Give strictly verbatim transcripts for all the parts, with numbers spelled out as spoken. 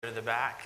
To the back.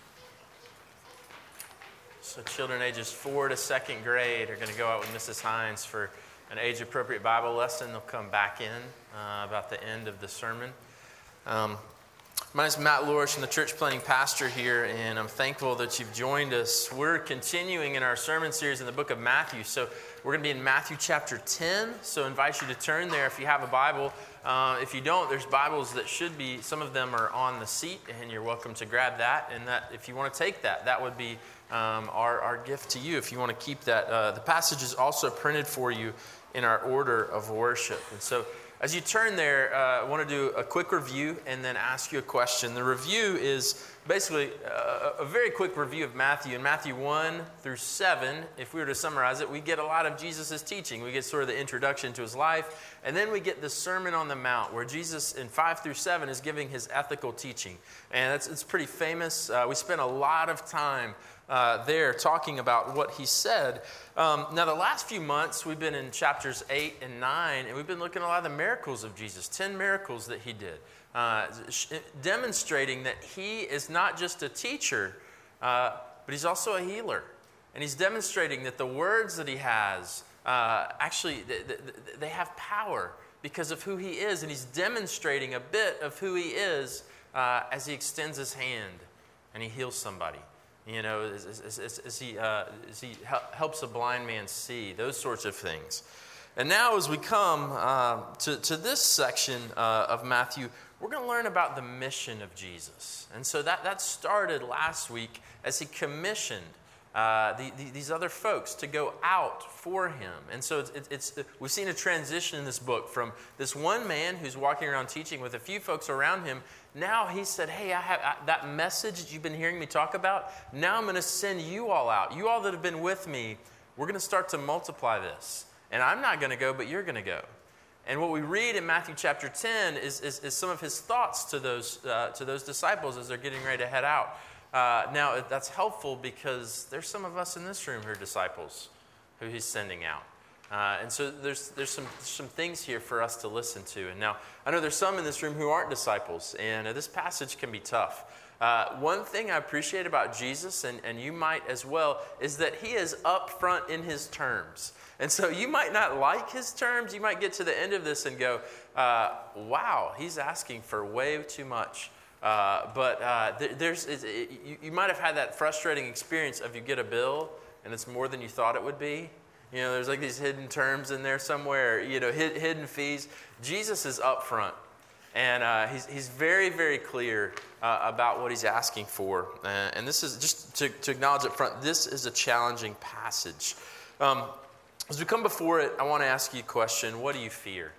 So children ages four to second grade are going to go out with Missus Hines for an age-appropriate Bible lesson. They'll come back in uh, about the end of the sermon. Um, my name is Matt Lorish. I'm the church planting pastor here, and I'm thankful that you've joined us. We're continuing in our sermon series in the book of Matthew. So we're going to be in Matthew chapter ten. So I invite you to turn there if you have a Bible. Uh, if you don't, there's Bibles that should be, some of them are on the seat, and you're welcome to grab that. And that, if you want to take that, that would be um, our, our gift to you if you want to keep that. Uh, the passage is also printed for you in our order of worship. And so as you turn there, uh, I want to do a quick review and then ask you a question. The review is basically a, a very quick review of Matthew. In Matthew one through seven, if we were to summarize it, we get a lot of Jesus' teaching. We get sort of the introduction to his life, and then we get the Sermon on the Mount, where Jesus in five through seven is giving his ethical teaching. And it's, it's pretty famous. Uh, we spent a lot of time Uh, there talking about what he said. Um, now, the last few months, we've been in chapters eight and nine, and we've been looking at a lot of the miracles of Jesus, ten miracles that he did, uh, sh- demonstrating that he is not just a teacher, uh, but he's also a healer. And he's demonstrating that the words that he has, uh, actually, th- th- they have power because of who he is, and he's demonstrating a bit of who he is uh, as he extends his hand and he heals somebody. You know, as, as, as, as he, uh, as he helps a blind man see, those sorts of things. And now as we come uh, to, to this section uh, of Matthew, we're going to learn about the mission of Jesus. And so that, that started last week as he commissioned uh, the, the, these other folks to go out for him. And so it's, it's, it's, we've seen a transition in this book from this one man who's walking around teaching with a few folks around him. Now he said, hey, I have I, that message that you've been hearing me talk about, now I'm going to send you all out. You all that have been with me, we're going to start to multiply this. And I'm not going to go, but you're going to go. And what we read in Matthew chapter ten is, is, is some of his thoughts to those, uh, to those disciples as they're getting ready to head out. Uh, now, that's helpful because there's some of us in this room who are disciples who he's sending out. Uh, and so there's there's some some things here for us to listen to. And now, I know there's some in this room who aren't disciples, and uh, this passage can be tough. Uh, one thing I appreciate about Jesus, and, and you might as well, is that he is upfront in his terms. And so you might not like his terms. You might get to the end of this and go, uh, wow, he's asking for way too much. Uh, but uh, there, there's it, it, you, you might have had that frustrating experience of you get a bill, and it's more than you thought it would be. You know, there's like these hidden terms in there somewhere, you know, hid, hidden fees. Jesus is upfront, and uh, he's, he's very, very clear uh, about what he's asking for. Uh, and this is, just to, to acknowledge up front, this is a challenging passage. Um, as we come before it, I want to ask you a question. What do you fear?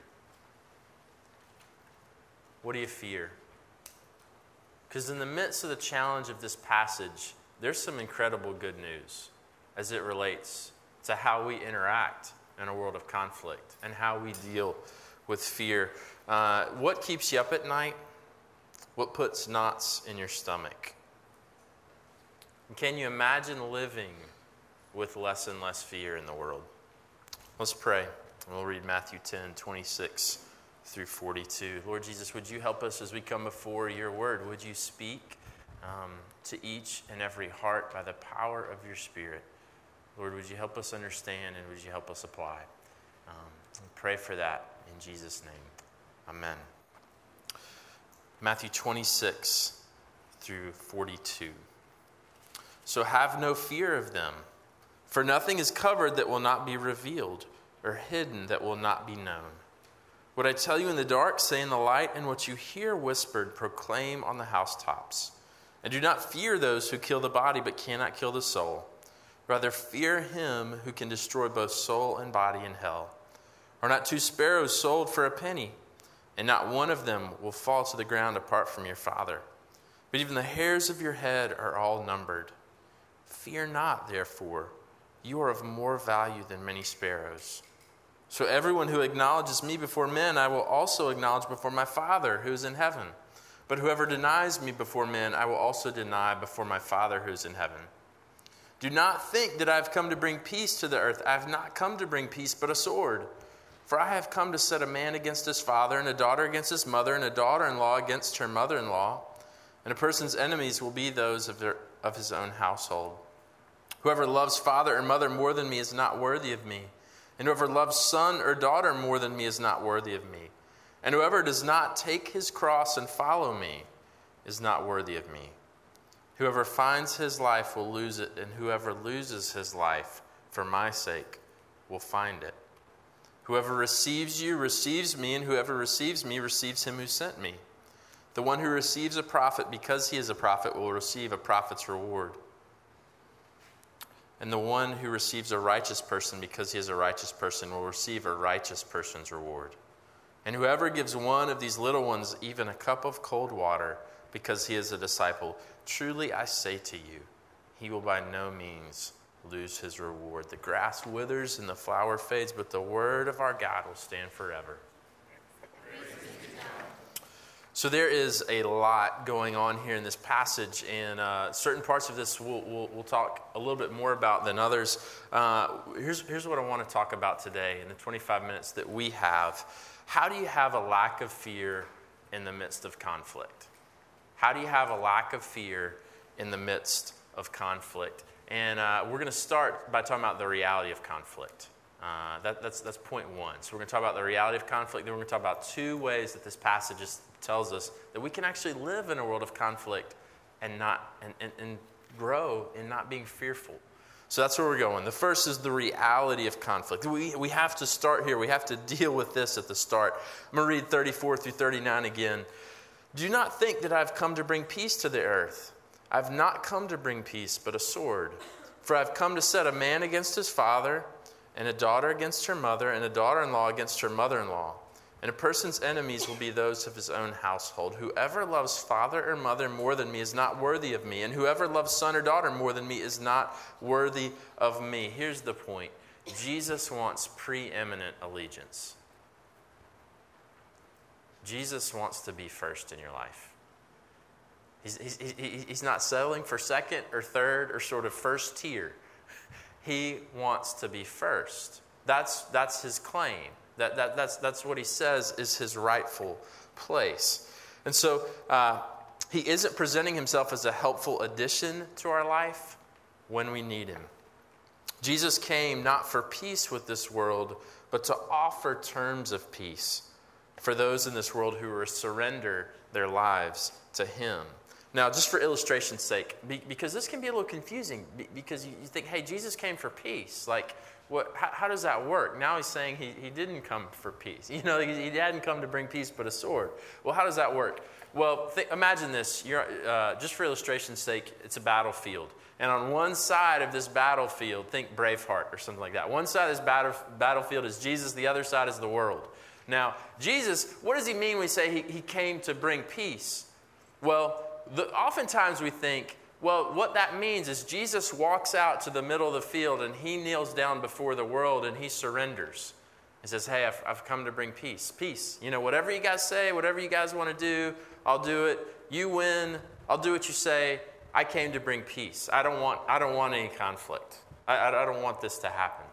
What do you fear? Because in the midst of the challenge of this passage, there's some incredible good news as it relates to how we interact in a world of conflict and how we deal with fear. Uh, what keeps you up at night? What puts knots in your stomach? And can you imagine living with less and less fear in the world? Let's pray. We'll read Matthew ten, twenty-six through forty-two. Lord Jesus, would you help us as we come before your word? Would you speak um, to each and every heart by the power of your Spirit? Lord, would you help us understand and would you help us apply? Um, pray for that in Jesus' name. Amen. Matthew twenty-six through forty-two. So have no fear of them, for nothing is covered that will not be revealed, or hidden that will not be known. What I tell you in the dark, say in the light, and what you hear whispered, proclaim on the housetops. And do not fear those who kill the body but cannot kill the soul. Rather fear him who can destroy both soul and body in hell. Are not two sparrows sold for a penny? And not one of them will fall to the ground apart from your Father. But even the hairs of your head are all numbered. Fear not, therefore. You are of more value than many sparrows. So everyone who acknowledges me before men, I will also acknowledge before my Father who is in heaven. But whoever denies me before men, I will also deny before my Father who is in heaven. Do not think that I have come to bring peace to the earth. I have not come to bring peace, but a sword. For I have come to set a man against his father, and a daughter against his mother, and a daughter-in-law against her mother-in-law. and a person's enemies will be those of, their, of his own household. Whoever loves father or mother more than me is not worthy of me, and whoever loves son or daughter more than me is not worthy of me. And whoever does not take his cross and follow me is not worthy of me. Whoever finds his life will lose it, and whoever loses his life for my sake will find it. Whoever receives you receives me, and whoever receives me receives him who sent me. The one who receives a prophet because he is a prophet will receive a prophet's reward. And the one who receives a righteous person because he is a righteous person will receive a righteous person's reward. And whoever gives one of these little ones even a cup of cold water because he is a disciple, truly I say to you, he will by no means lose his reward. The grass withers and the flower fades, but the word of our God will stand forever. So there is a lot going on here in this passage, and uh, certain parts of this we'll, we'll, we'll talk a little bit more about than others. Uh, here's, here's what I want to talk about today in the twenty-five minutes that we have. How do you have a lack of fear in the midst of conflict? How do you have a lack of fear in the midst of conflict? And uh, we're going to start by talking about the reality of conflict. Uh, that, that's, that's point one. So we're going to talk about the reality of conflict. Then we're going to talk about two ways that this passage is, tells us that we can actually live in a world of conflict and not and, and, and grow in not being fearful. So that's where we're going. The first is the reality of conflict. We, we have to start here. We have to deal with this at the start. I'm going to read thirty-four through thirty-nine again. Do not think that I've come to bring peace to the earth. I've not come to bring peace, but a sword. For I've come to set a man against his father, and a daughter against her mother, and a daughter-in-law against her mother-in-law. And a person's enemies will be those of his own household. Whoever loves father or mother more than me is not worthy of me, and whoever loves son or daughter more than me is not worthy of me. Here's the point. Jesus wants preeminent allegiance. Jesus wants to be first in your life. He's, he's, he's not settling for second or third or sort of first tier. He wants to be first. That's, that's his claim. That, that, that's, that's what he says is his rightful place. And so uh, he isn't presenting himself as a helpful addition to our life when we need him. Jesus came not for peace with this world, but to offer terms of peace for those in this world who will surrender their lives to him. Now, just for illustration's sake, because this can be a little confusing, because you think, hey, Jesus came for peace. Like, what? How, how does that work? Now he's saying he, he didn't come for peace. You know, he, he hadn't come to bring peace but a sword. Well, how does that work? Well, th- imagine this. You're, uh, just for illustration's sake, it's a battlefield. And on one side of this battlefield, think Braveheart or something like that. One side of this battle, battlefield is Jesus. The other side is the world. Now, Jesus, what does he mean when we say he, he came to bring peace? Well, the, oftentimes we think, well, what that means is Jesus walks out to the middle of the field and he kneels down before the world and he surrenders. He says, hey, I've, I've come to bring peace. Peace. You know, whatever you guys say, whatever you guys want to do, I'll do it. You win. I'll do what you say. I came to bring peace. I don't want, I don't want any conflict. I, I, I don't want this to happen.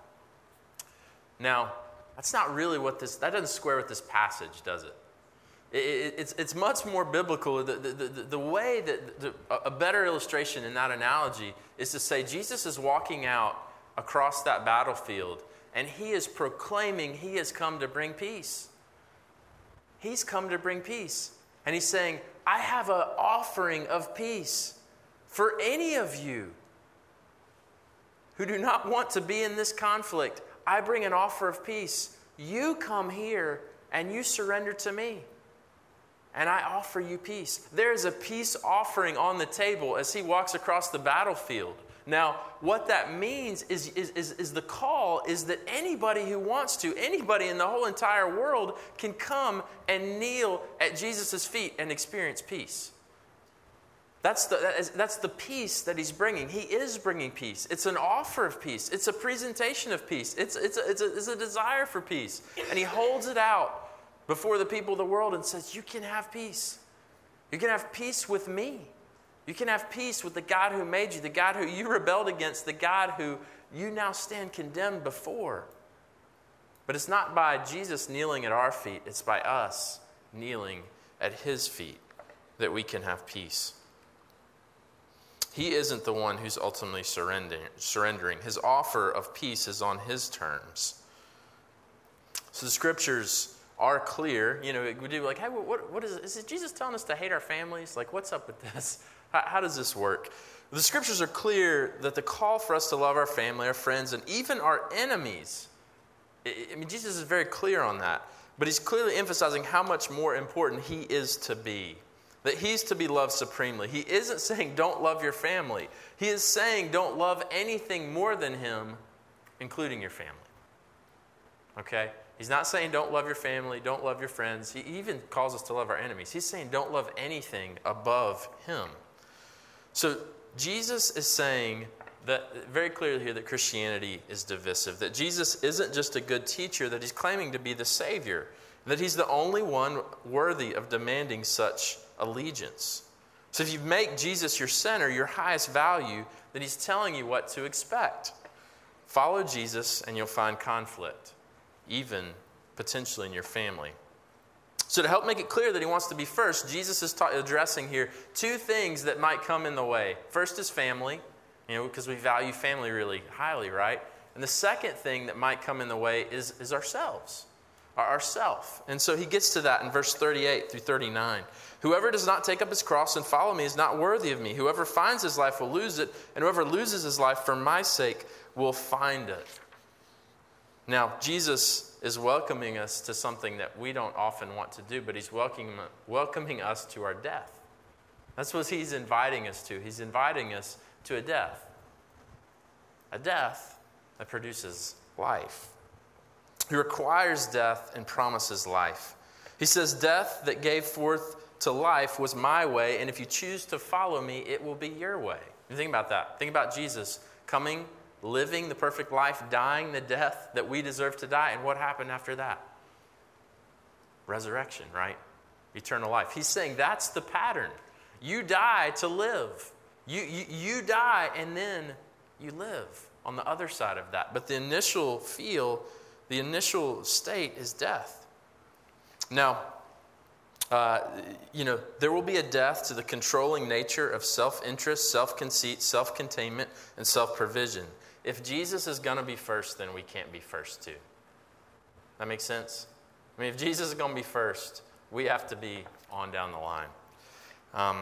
Now, that's not really what this, that doesn't square with this passage, does it? it, it it's, it's much more biblical. The, the, the, the way that, the, a better illustration in that analogy is to say Jesus is walking out across that battlefield and he is proclaiming he has come to bring peace. He's come to bring peace. And he's saying, I have an offering of peace for any of you who do not want to be in this conflict. I bring an offer of peace. You come here and you surrender to me. And I offer you peace. There is a peace offering on the table as he walks across the battlefield. Now, what that means is, is, is, is the call is that anybody who wants to, anybody in the whole entire world can come and kneel at Jesus' feet and experience peace. That's the, that is, that's the peace that he's bringing. He is bringing peace. It's an offer of peace. It's a presentation of peace. It's, it's, a, it's, a, it's a desire for peace. And he holds it out before the people of the world and says, you can have peace. You can have peace with me. You can have peace with the God who made you, the God who you rebelled against, the God who you now stand condemned before. But it's not by Jesus kneeling at our feet. It's by us kneeling at his feet that we can have peace. He isn't the one who's ultimately surrendering. surrendering. His offer of peace is on his terms. So the scriptures are clear. You know, we do like, hey, what, what is it? Is it Jesus telling us to hate our families? Like, what's up with this? How, how does this work? The scriptures are clear that the call for us to love our family, our friends, and even our enemies, I mean, Jesus is very clear on that. But he's clearly emphasizing how much more important he is to be. That he's to be loved supremely. He isn't saying don't love your family. He is saying don't love anything more than him, including your family. Okay? He's not saying don't love your family, don't love your friends. He even calls us to love our enemies. He's saying don't love anything above him. So Jesus is saying that very clearly here that Christianity is divisive. That Jesus isn't just a good teacher, that he's claiming to be the Savior. That he's the only one worthy of demanding such allegiance. So if you make Jesus your center, your highest value, then he's telling you what to expect. Follow Jesus and you'll find conflict, even potentially in your family. So to help make it clear that he wants to be first, Jesus is ta- addressing here two things that might come in the way. First is family, you know, because we value family really highly, right? And the second thing that might come in the way is, is ourselves, our, ourself. And so he gets to that in verse thirty-eight through thirty-nine. Whoever does not take up his cross and follow me is not worthy of me. Whoever finds his life will lose it, and whoever loses his life for my sake will find it. Now, Jesus is welcoming us to something that we don't often want to do, but he's welcoming, welcoming us to our death. That's what he's inviting us to. He's inviting us to a death. A death that produces life. He requires death and promises life. He says, death that gave forth to life was my way, and if you choose to follow me, it will be your way. You think about that. Think about Jesus coming, living the perfect life, dying the death that we deserve to die, and what happened after that? Resurrection, right? Eternal life. He's saying that's the pattern. You die to live. You, you, you die, and then you live on the other side of that. But the initial feel, the initial state is death. Now, Uh, you know, there will be a death to the controlling nature of self-interest, self-conceit, self-containment, and self-provision. If Jesus is going to be first, then we can't be first too. That makes sense? I mean, if Jesus is going to be first, we have to be on down the line. Um,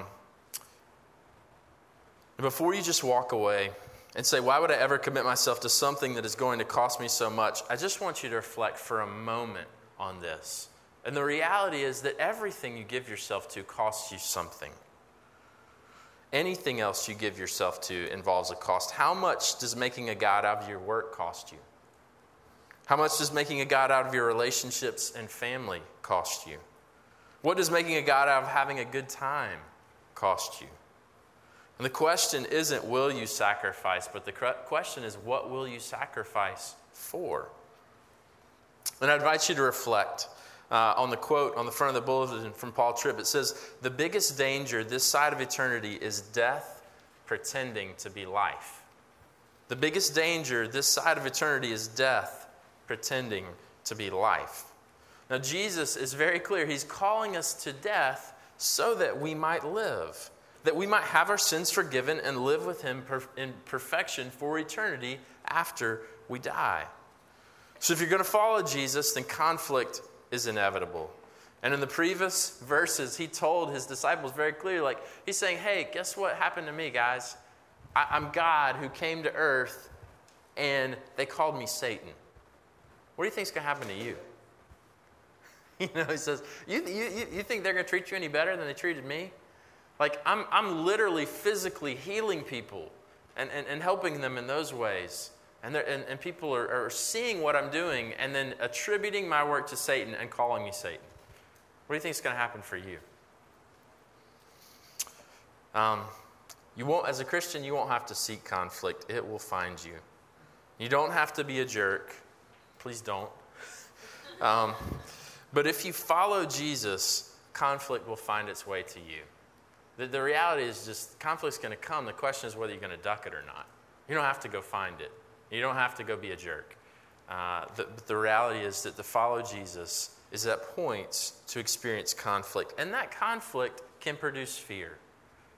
before you just walk away and say, why would I ever commit myself to something that is going to cost me so much? I just want you to reflect for a moment on this. And the reality is that everything you give yourself to costs you something. Anything else you give yourself to involves a cost. How much does making a God out of your work cost you? How much does making a God out of your relationships and family cost you? What does making a God out of having a good time cost you? And the question isn't, will you sacrifice? But the question is, what will you sacrifice for? And I invite you to reflect. Uh, on the quote on the front of the bulletin from Paul Tripp, it says, the biggest danger this side of eternity is death pretending to be life. The biggest danger this side of eternity is death pretending to be life. Now, Jesus is very clear. He's calling us to death so that we might live, that we might have our sins forgiven and live with him in perfection for eternity after we die. So if you're going to follow Jesus, then conflict is inevitable. And in the previous verses, he told his disciples very clearly, like, he's saying, hey, guess what happened to me, guys? I, I'm God who came to earth, and they called me Satan. What do you think is going to happen to you? You know, he says, you, you, you think they're going to treat you any better than they treated me? Like, I'm, I'm literally physically healing people and, and, and helping them in those ways. And, and, and people are, are seeing what I'm doing and then attributing my work to Satan and calling me Satan. What do you think is going to happen for you? Um, you won't, as a Christian, you won't have to seek conflict. It will find you. You don't have to be a jerk. Please don't. Um, but if you follow Jesus, conflict will find its way to you. The, the reality is just conflict's going to come. The question is whether you're going to duck it or not. You don't have to go find it. You don't have to go be a jerk. Uh, the, but the reality is that to follow Jesus is at points to experience conflict. And that conflict can produce fear.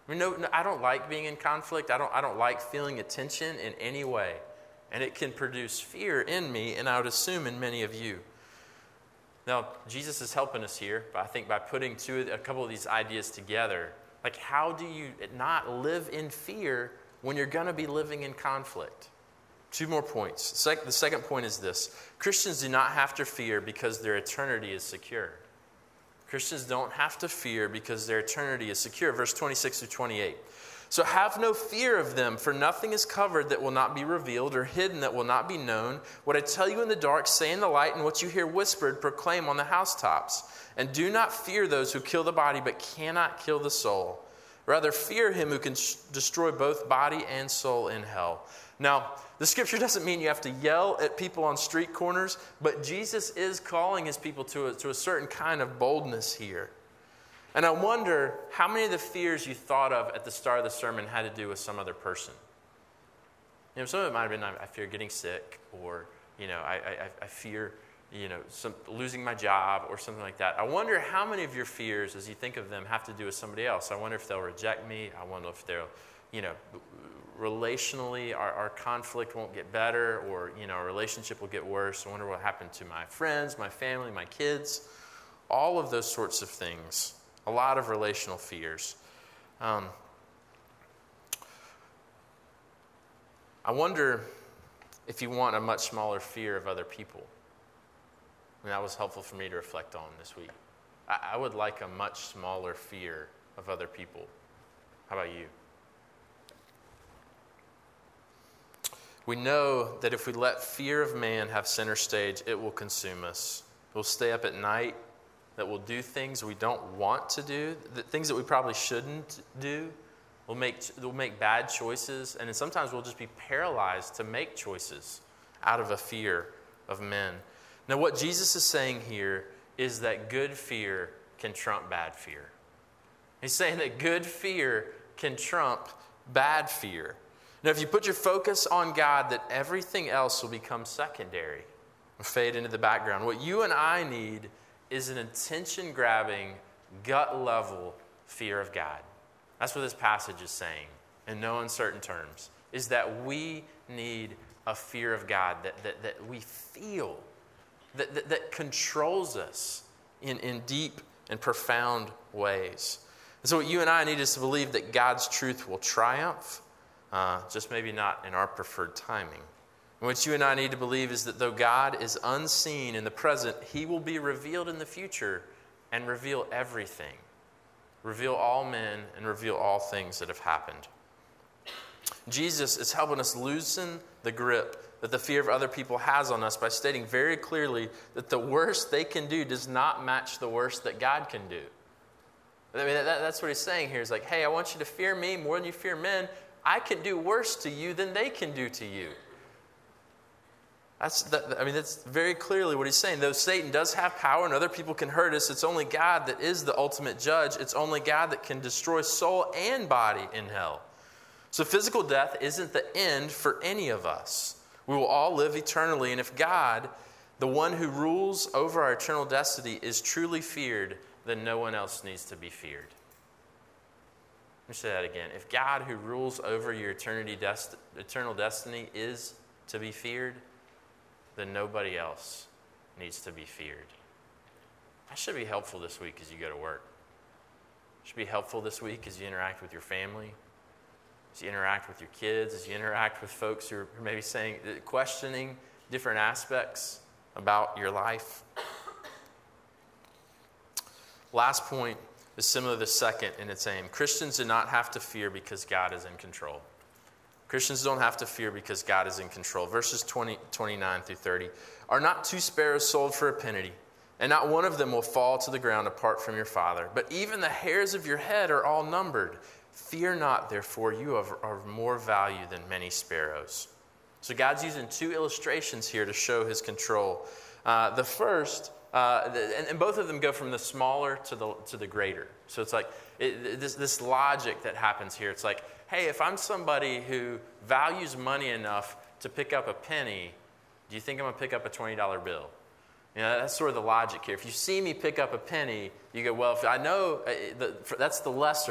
I mean, no, no, I don't like being in conflict. I don't, I don't like feeling a tension in any way. And it can produce fear in me, and I would assume in many of you. Now, Jesus is helping us here, I think, by putting two, a couple of these ideas together. Like, how do you not live in fear when you're going to be living in conflict? Two more points. Sec- the second point is this. Christians do not have to fear because their eternity is secure. Christians don't have to fear because their eternity is secure. Verse twenty-six through twenty-eight. So have no fear of them, for nothing is covered that will not be revealed, or hidden that will not be known. What I tell you in the dark, say in the light, and what you hear whispered, proclaim on the housetops. And do not fear those who kill the body, but cannot kill the soul. Rather, fear him who can sh- destroy both body and soul in hell. Now, the scripture doesn't mean you have to yell at people on street corners, but Jesus is calling his people to a, to a certain kind of boldness here. And I wonder how many of the fears you thought of at the start of the sermon had to do with some other person. You know, some of it might have been, I fear getting sick, or, you know, I, I, I fear, you know, some, losing my job, or something like that. I wonder how many of your fears, as you think of them, have to do with somebody else. I wonder if they'll reject me. I wonder if they'll, you know, relationally, our, our conflict won't get better, or, you know, our relationship will get worse. I wonder what happened to my friends, my family, my kids. All of those sorts of things. A lot of relational fears. Um, I wonder if you want a much smaller fear of other people. I mean, that was helpful for me to reflect on this week. I, I would like a much smaller fear of other people. How about you? We know that if we let fear of man have center stage, it will consume us. We'll stay up at night, that we'll do things we don't want to do, the things that we probably shouldn't do. We'll make, we'll make bad choices, and then sometimes we'll just be paralyzed to make choices out of a fear of men. Now, what Jesus is saying here is that good fear can trump bad fear. He's saying that good fear can trump bad fear. Now, if you put your focus on God, that everything else will become secondary and fade into the background. What you and I need is an attention-grabbing, gut-level fear of God. That's what this passage is saying, in no uncertain terms, is that we need a fear of God that, that, that we feel, that, that, that controls us in, in deep and profound ways. And so what you and I need is to believe that God's truth will triumph, uh, just maybe not in our preferred timing. And what you and I need to believe is that though God is unseen in the present, he will be revealed in the future and reveal everything. Reveal all men and reveal all things that have happened. Jesus is helping us loosen the grip that the fear of other people has on us by stating very clearly that the worst they can do does not match the worst that God can do. I mean, that, that's what he's saying here. He's like, hey, I want you to fear me more than you fear men. I can do worse to you than they can do to you. That's, that, I mean, that's very clearly what he's saying. Though Satan does have power and other people can hurt us, it's only God that is the ultimate judge. It's only God that can destroy soul and body in hell. So physical death isn't the end for any of us. We will all live eternally. And if God, the one who rules over our eternal destiny, is truly feared, then no one else needs to be feared. Let me say that again. If God, who rules over your eternity dest- eternal destiny, is to be feared, then nobody else needs to be feared. That should be helpful this week as you go to work. It should be helpful this week as you interact with your family, as you interact with your kids, as you interact with folks who are maybe saying, questioning different aspects about your life. Last point is similar to the second in its aim. Christians do not have to fear because God is in control. Christians don't have to fear because God is in control. Verses twenty, twenty-nine through thirty. Are not two sparrows sold for a penny? And not one of them will fall to the ground apart from your Father. But even the hairs of your head are all numbered. Fear not, therefore, you are of more value than many sparrows. So God's using two illustrations here to show his control. Uh, the first, uh, the, and, and both of them go from the smaller to the to the greater. So it's like it, this this logic that happens here. It's like, hey, if I'm somebody who values money enough to pick up a penny, do you think I'm going to pick up a twenty dollar bill? You know, that's sort of the logic here. If you see me pick up a penny, you go, well, if I know uh, the, for, that's the lesser,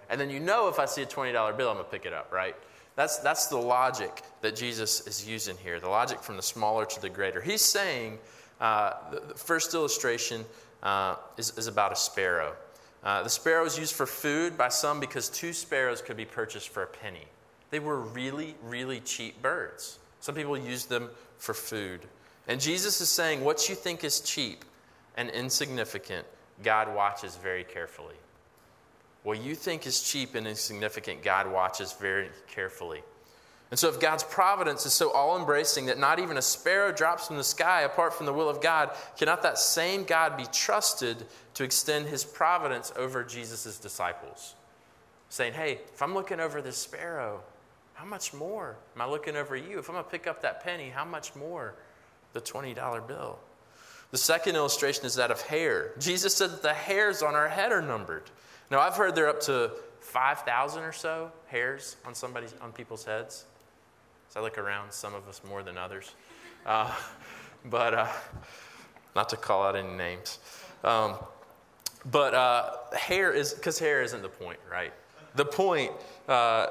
And then you know if I see a twenty dollar bill, I'm going to pick it up, right? That's, that's the logic that Jesus is using here, the logic from the smaller to the greater. He's saying, uh, the, the first illustration uh, is, is about a sparrow. Uh, the sparrow is used for food by some because two sparrows could be purchased for a penny. They were really, really cheap birds. Some people use them for food. And Jesus is saying, what you think is cheap and insignificant, God watches very carefully. What you think is cheap and insignificant, God watches very carefully. And so if God's providence is so all-embracing that not even a sparrow drops from the sky apart from the will of God, cannot that same God be trusted to extend his providence over Jesus' disciples? Saying, hey, if I'm looking over this sparrow, how much more am I looking over you? If I'm going to pick up that penny, how much more the twenty dollar bill? The second illustration is that of hair. Jesus said that the hairs on our head are numbered. Now, I've heard they're up to five thousand or so hairs on somebody's, on people's heads. As I look around, some of us more than others. Uh, but uh, not to call out any names. Um, but uh, hair is, because hair isn't the point, right? The point, uh,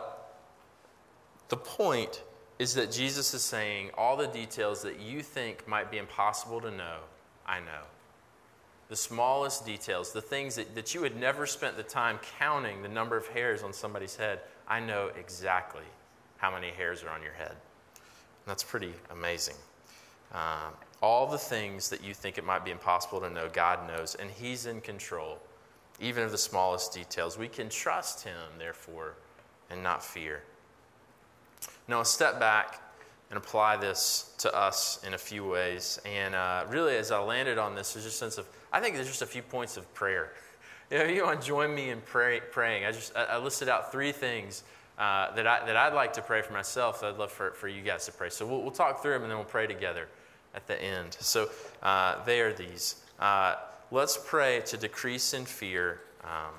the point is that Jesus is saying all the details that you think might be impossible to know, I know. The smallest details, the things that, that you had never spent the time counting the number of hairs on somebody's head, I know exactly how many hairs are on your head. And that's pretty amazing. Um, all the things that you think it might be impossible to know, God knows, and he's in control, even of the smallest details. We can trust him, therefore, and not fear. Now, I'll step back and apply this to us in a few ways. And uh, really, as I landed on this, there's just a sense of, I think there's just a few points of prayer. You know, you want to join me in pray, praying. I just I, I listed out three things uh, that, I, that I'd like to pray for myself that I'd love for, for you guys to pray. So we'll, we'll talk through them and then we'll pray together at the end. So uh, they are these. Uh, let's pray to decrease in fear. Um,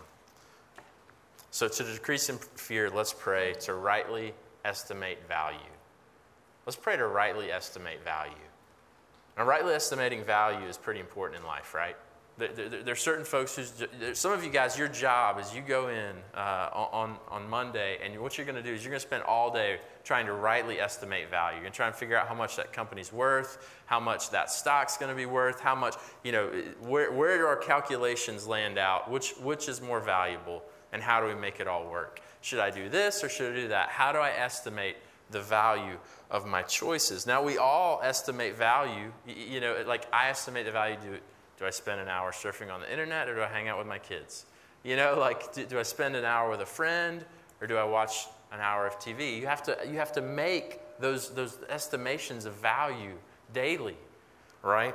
so to decrease in fear, let's pray to rightly estimate value. Let's pray to rightly estimate value. Now, rightly estimating value is pretty important in life, right? There, there, there are certain folks who's, some of you guys, your job is you go in uh, on, on Monday, and what you're going to do is you're going to spend all day trying to rightly estimate value. You're going to try and figure out how much that company's worth, how much that stock's going to be worth, how much, you know, where, where do our calculations land out, which, which is more valuable, and how do we make it all work? Should I do this or should I do that? How do I estimate the value of my choices? Now, we all estimate value. You know, like I estimate the value. Do, do I spend an hour surfing on the internet or do I hang out with my kids? You know, like do, do I spend an hour with a friend or do I watch an hour of T V? You have to, you have to make those, those estimations of value daily, right?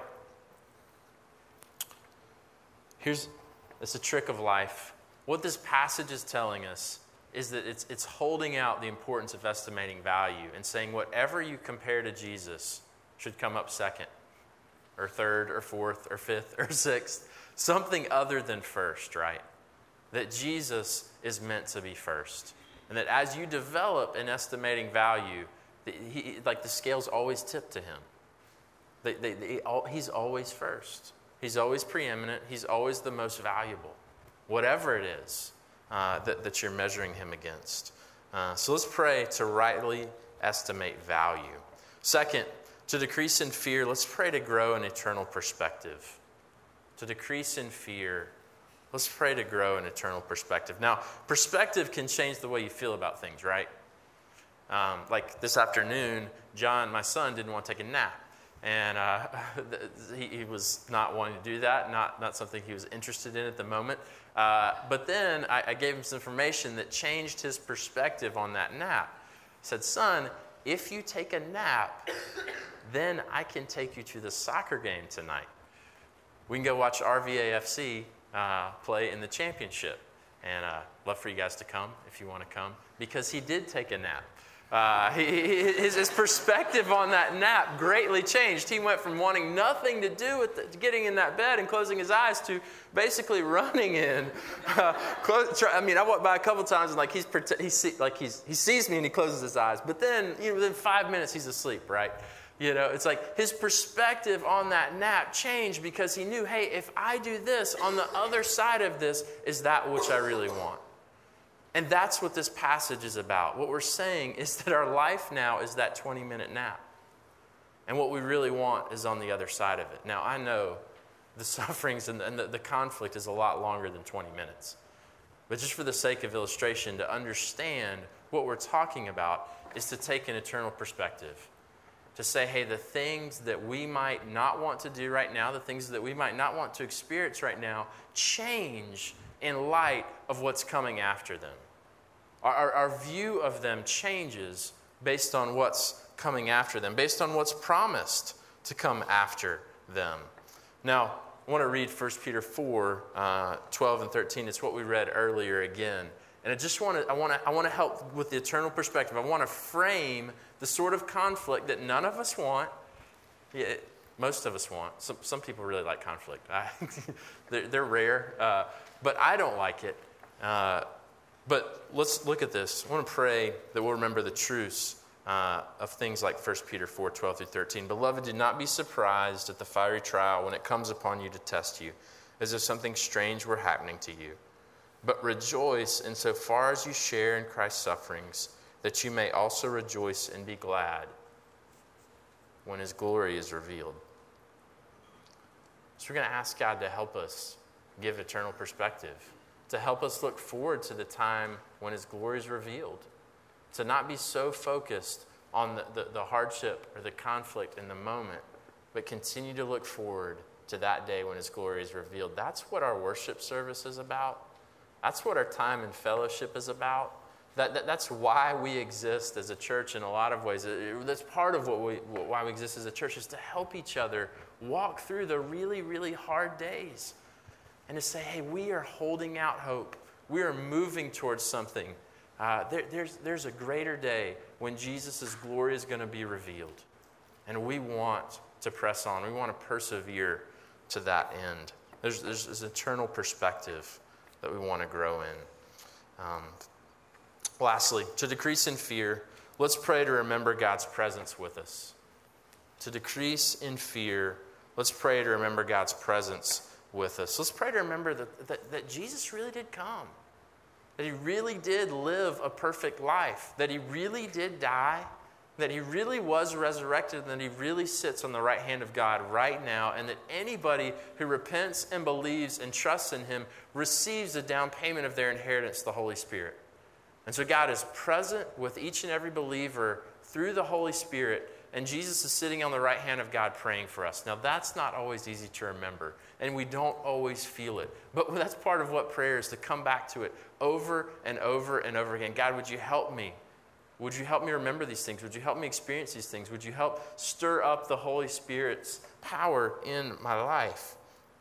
Here's, it's a trick of life. What this passage is telling us is that it's, it's holding out the importance of estimating value and saying whatever you compare to Jesus should come up second or third or fourth or fifth or sixth, something other than first, right? That Jesus is meant to be first. And that as you develop in estimating value, he, like the scales always tip to him. They, they, they, he's always first. He's always preeminent. He's always the most valuable, whatever it is. Uh, that, that you're measuring him against. Uh, so let's pray to rightly estimate value. Second, to decrease in fear, let's pray to grow in eternal perspective. To decrease in fear, let's pray to grow in eternal perspective. Now, perspective can change the way you feel about things, right? Um, like this afternoon, John, my son, didn't want to take a nap. And uh, he, he was not wanting to do that, not, not something he was interested in at the moment. Uh, but then I, I gave him some information that changed his perspective on that nap. I said, son, if you take a nap, then I can take you to the soccer game tonight. We can go watch R V A F C uh, play in the championship. And uh, love for you guys to come if you want to come, because he did take a nap. Uh, he, his, his perspective on that nap greatly changed. He went from wanting nothing to do with the, getting in that bed and closing his eyes to basically running in. Uh, close, try, I mean, I walked by a couple times and like he's he see, like he's he sees me and he closes his eyes, but then you know, within five minutes he's asleep, right? You know, it's like his perspective on that nap changed because he knew, hey, if I do this, on the other side of this is that which I really want. And that's what this passage is about. What we're saying is that our life now is that twenty-minute nap. And what we really want is on the other side of it. Now, I know the sufferings and the, and the, the conflict is a lot longer than twenty minutes. But just for the sake of illustration, to understand what we're talking about is to take an eternal perspective. To say, hey, the things that we might not want to do right now, the things that we might not want to experience right now, change in light of what's coming after them. Our, our, our view of them changes based on what's coming after them, based on what's promised to come after them. Now, I want to read First Peter four, uh, twelve and thirteen. It's what we read earlier again. And I just want to, I want to, I want to help with the eternal perspective. I want to frame the sort of conflict that none of us want. Yeah, most of us want. Some, some people really like conflict. I, they're, they're rare, uh, but I don't like it. Uh, but let's look at this. I want to pray that we'll remember the truths uh, of things like First Peter four, twelve through thirteen. Beloved, do not be surprised at the fiery trial when it comes upon you to test you, as if something strange were happening to you. But rejoice insofar as you share in Christ's sufferings, that you may also rejoice and be glad when his glory is revealed. So we're going to ask God to help us give eternal perspective, to help us look forward to the time when his glory is revealed, to not be so focused on the, the, the hardship or the conflict in the moment, but continue to look forward to that day when his glory is revealed. That's what our worship service is about. That's what our time in fellowship is about. That, that, that's why we exist as a church in a lot of ways. That's part of what we, why we exist as a church, is to help each other walk through the really, really hard days. And to say, hey, we are holding out hope. We are moving towards something. Uh, there, there's, there's a greater day when Jesus' glory is going to be revealed. And we want to press on. We want to persevere to that end. There's, there's this eternal perspective that we want to grow in. Um, lastly, to decrease in fear, let's pray to remember God's presence with us. To decrease in fear, let's pray to remember God's presence with us. Let's pray to remember that, that, that Jesus really did come. That he really did live a perfect life. That he really did die. That he really was resurrected, and that he really sits on the right hand of God right now, and that anybody who repents and believes and trusts in him receives a down payment of their inheritance, the Holy Spirit. And so God is present with each and every believer through the Holy Spirit, and Jesus is sitting on the right hand of God praying for us. Now, that's not always easy to remember, and we don't always feel it. But that's part of what prayer is, to come back to it over and over and over again. God, would you help me? Would you help me remember these things? Would you help me experience these things? Would you help stir up the Holy Spirit's power in my life?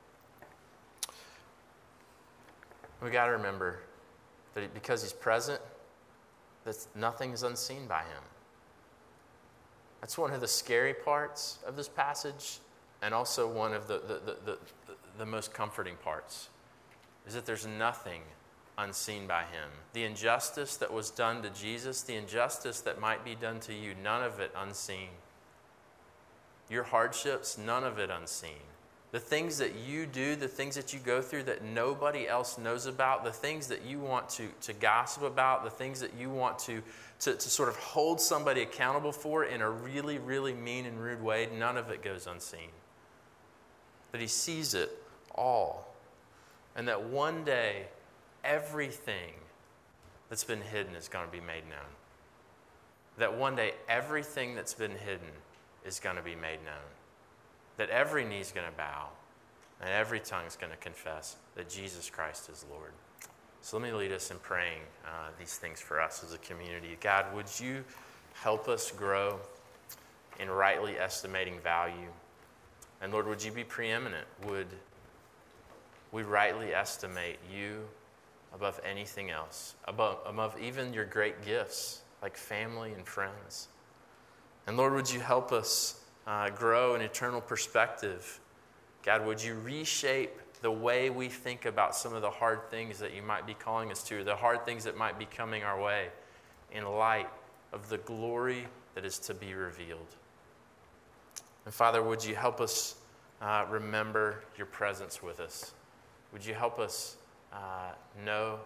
We got to remember that because he's present, that nothing is unseen by him. That's one of the scary parts of this passage, and also one of the, the, the, the, the most comforting parts, is that there's nothing unseen by him. The injustice that was done to Jesus, the injustice that might be done to you, none of it unseen. Your hardships, none of it unseen. The things that you do, the things that you go through that nobody else knows about, the things that you want to, to gossip about, the things that you want to, to, to sort of hold somebody accountable for in a really, really mean and rude way, none of it goes unseen. That he sees it all. And that one day, everything that's been hidden is going to be made known. That one day, everything that's been hidden is going to be made known. That every knee is going to bow and every tongue is going to confess that Jesus Christ is Lord. So let me lead us in praying uh, these things for us as a community. God, would you help us grow in rightly estimating value? And Lord, would you be preeminent? Would we rightly estimate you above anything else, above, above even your great gifts like family and friends? And Lord, would you help us uh, grow an eternal perspective? God, would you reshape the way we think about some of the hard things that you might be calling us to, the hard things that might be coming our way, in light of the glory that is to be revealed? And Father, would you help us uh, remember your presence with us? Would you help us uh, know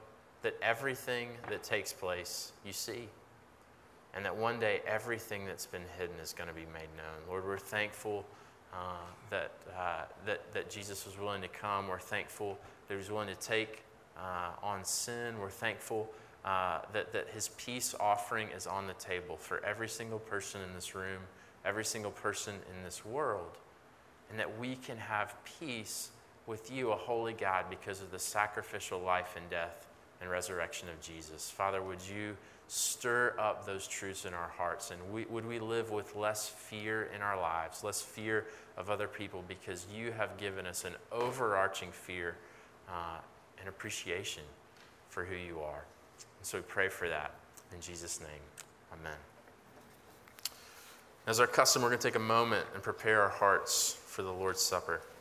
that everything that takes place you see. And that one day everything that's been hidden is going to be made known. Lord, we're thankful uh, that, uh, that, that Jesus was willing to come. We're thankful that he was willing to take uh, on sin. We're thankful uh, that, that his peace offering is on the table for every single person in this room, every single person in this world. And that we can have peace with you, a holy God, because of the sacrificial life and death and resurrection of Jesus. Father, would you stir up those truths in our hearts, and we, would we live with less fear in our lives, less fear of other people, because you have given us an overarching fear uh, and appreciation for who you are. And so we pray for that in Jesus' name. Amen. As our custom, we're going to take a moment and prepare our hearts for the Lord's Supper.